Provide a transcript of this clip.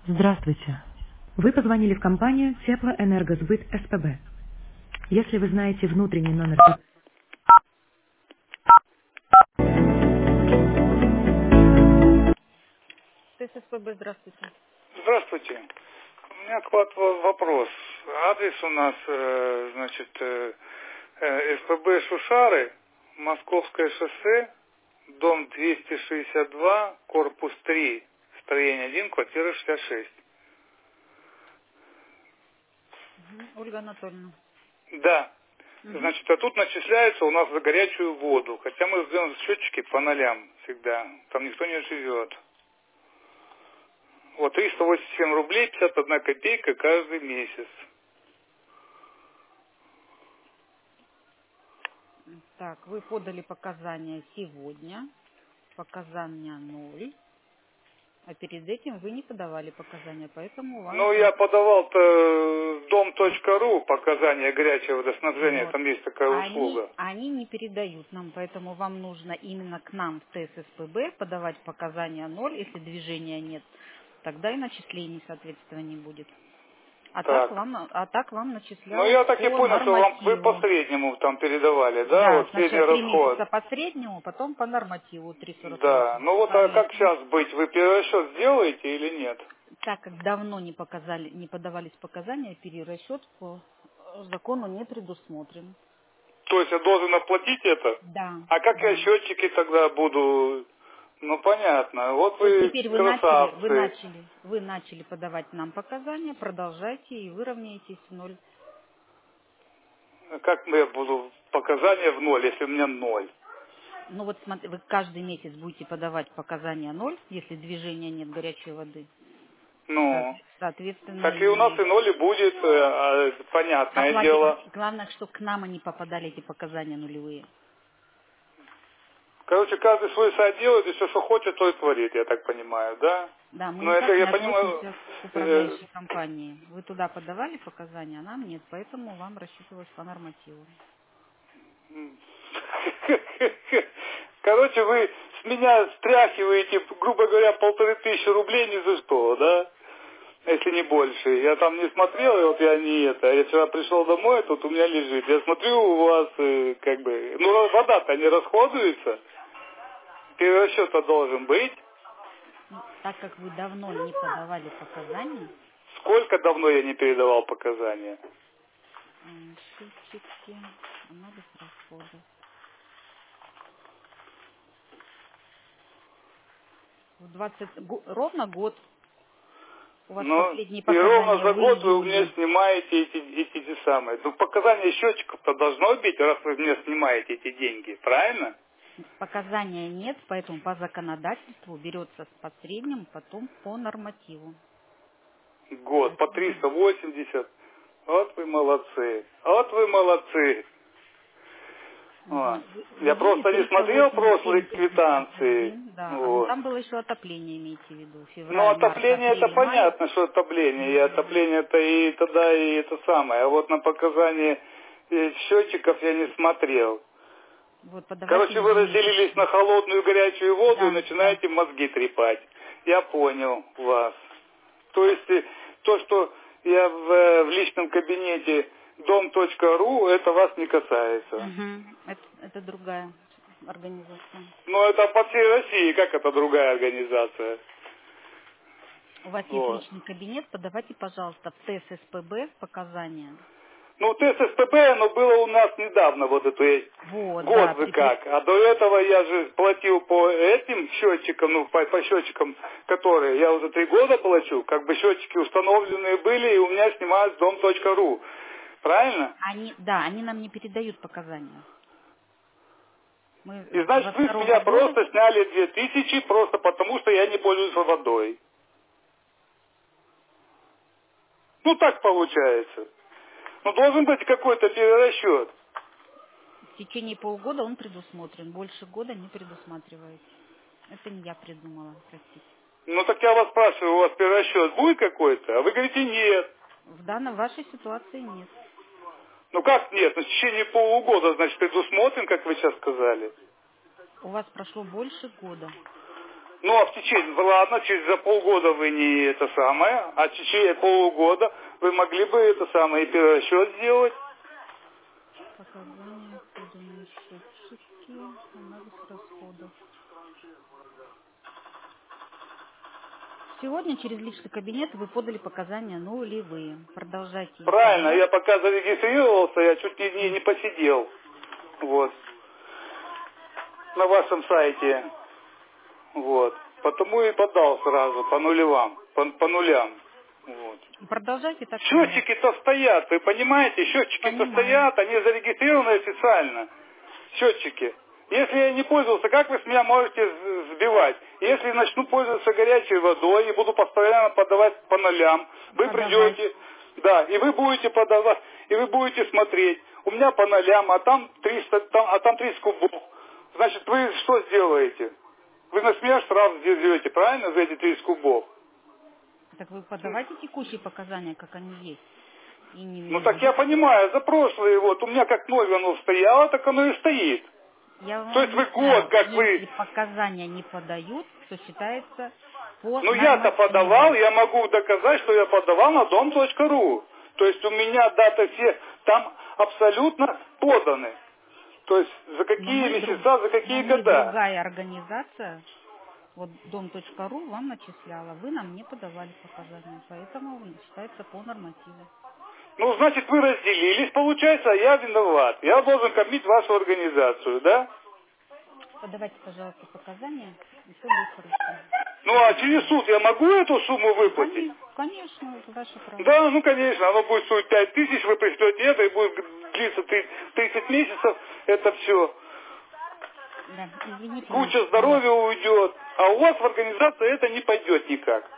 Здравствуйте. Вы позвонили в компанию Теплоэнергосбыт СПБ. Если вы знаете внутренний номер... ТССПБ, здравствуйте. Здравствуйте. У меня к вам вопрос. Адрес у нас, СПБ Шушары, Московское шоссе, дом 262, корпус 3, строение 1, квартира 66. Ольга Анатольевна. Да. Значит, а тут начисляется у нас за горячую воду. Хотя мы сделаем счетчики по нолям всегда. Там никто не живет. Вот 387 рублей 51 копейка каждый месяц. Так, вы подали показания сегодня. Показания 0. А перед этим вы не подавали показания, поэтому вам... Ну, я подавал-то дом.ру показания горячего водоснабжения, Вот. там есть такая услуга. Они не передают нам, поэтому вам нужно именно к нам в ТССПБ подавать показания 0, если движения нет. Тогда и начислений, соответственно, не будет. А так Так. вам Ну, начисляют я так и по понял, что вы по нормативу. среднему там передавали, да, Да, вот средний сначала 3 месяца расход. по среднему, потом по нормативу Да, 3,48. ну вот а как Правильно. сейчас быть, вы перерасчет сделаете или нет? Так как давно не подавались показания, перерасчет по закону не предусмотрен. То есть я должен оплатить это? Да, А как я да. счетчики тогда буду? Ну, понятно. Вот Вот вы теперь красавцы. вы начали подавать нам показания, продолжайте и выровняйтесь в 0. Как я буду показания в ноль, если у меня ноль? Ну вот смотри, вы каждый месяц будете подавать показания 0, если движения нет горячей воды. Ну, Соответственно, так и у нас и и ноль и будет, понятное оплате. дело. Главное, что к нам они попадали, эти показания нулевые. Короче, каждый свой сайт делает, и все, что хочет, то и творит, я так понимаю, да? Да, мы Но это никак не я понимаю. относимся к управляющей компании. Вы туда подавали показания, а нам нет, поэтому вам рассчитывалось по нормативу. Короче, вы с меня стряхиваете, грубо говоря, 1500 рублей ни за что, да? Если не больше. Я там не смотрел, и вот я не это. Я вчера пришел домой, тут у меня лежит. Я смотрю, у вас ну, вода-то не расходуется. Перерасчет-то должен быть. Ну, так как вы давно не подавали показания, Сколько давно я не передавал показания? счетчики, анализ расходов. Ровно год. У вас Ну, последние и ровно показания за в год вы у меня июле. снимаете эти самые. Ну, показания счетчиков-то должно быть, раз вы мне снимаете эти деньги, правильно? Показания нет, поэтому по законодательству берется по среднему, потом по нормативу. Год, по Поэтому 380. Вот вы молодцы. Вот вы молодцы. Вот. Вы Я видели просто не смотрел прошлые 387,51, квитанции. да. А Вот. там было еще отопление, имейте в виду. Ну, Февраль, март, отопление это апрель, май. понятно, что отопление. И отопление это и тогда, и это самое. А вот на показания счетчиков я не смотрел. Вот, подавайте Короче, вы разделились на ежемесячно. холодную и горячую воду и Да, да. начинаете мозги трепать. Я понял вас. То есть то, что я в личном кабинете дом.ру, это вас не касается. Мгм. Это другая организация. Но это по всей России, как это другая организация? У вас есть Вот. личный кабинет, подавайте, пожалуйста, в ТССПБ показания. Ну, ТССПБ, оно было у нас недавно, вот эту Вот, год да, вы как. А до этого я же платил по этим счетчикам, ну, по счетчикам, которые я уже 3 года плачу, как бы счетчики установленные были, и у меня снимают с дом.ру. Правильно? они нам не передают показания. Мы И со значит, вы с второго меня года, просто сняли 2000, просто потому что я не пользуюсь водой. Ну, так получается. Ну, должен быть какой-то перерасчет. в течение полугода он предусмотрен, больше года не предусматривается. Это не я придумала, простите. Ну, так я вас спрашиваю, у вас перерасчет будет какой-то? А вы говорите, нет. В вашей ситуации нет. Ну, как нет? Ну, в течение полугода, значит, предусмотрен, как вы сейчас сказали. У вас прошло больше года. Ну, а в течение, ладно, за полгода вы не это самое, а в течение полугода вы могли бы это самое и перерасчет сделать. Показания, поданные счетчики, анализ расходов. Сегодня через личный кабинет вы подали показания нулевые. Продолжайте их Правильно, подавать. я пока зарегистрировался, я чуть не посидел. Вот. На вашем сайте. Вот. Потому и подал сразу по нулевым, по нулям. Вот. И продолжайте так подавать. Счетчики-то стоят, вы понимаете, счетчики-то Понимаю. стоят, они зарегистрированы официально. Счетчики. Если я не пользовался, как вы с меня можете сбивать? Если начну пользоваться горячей водой и буду постоянно подавать по нулям, вы Подавать. придете, да, и вы будете подавать, и вы будете смотреть, у меня по нулям, а там 300, там 30 кубов. Значит, вы что сделаете? Вы на меня штраф сделаете, правильно, за эти 30 кубов? Так вы подавайте текущие показания, как они есть. И Ну не так я будете. понимаю, за прошлые вот, у меня как ноль оно стояло, так оно и стоит. Я вам То есть вы год, объясняю, как вы, если показания не подают, то считается по ну я-то подавал, нормативу. я могу доказать, что я подавал на дом.ру. То есть у меня даты все там абсолютно поданы. То есть за Но какие мы, месяца, за какие но мы года. другая организация, вот дом.ру вам начисляла, вы нам не подавали показания, поэтому считается по нормативу. Ну, значит, вы разделились, получается, а я виноват. Я должен кормить вашу организацию, да? Подавайте, пожалуйста, показания, и все будет хорошо. Ну, Как а вы через сказали. суд я могу эту сумму выплатить? Конечно, это ваше право. Да, ну конечно, оно будет стоить 5000, вы пришлете это, и будет длиться 30 месяцев, это все. Да, извините, Куча но здоровья уйдет, а у вас в организации это не пойдет никак.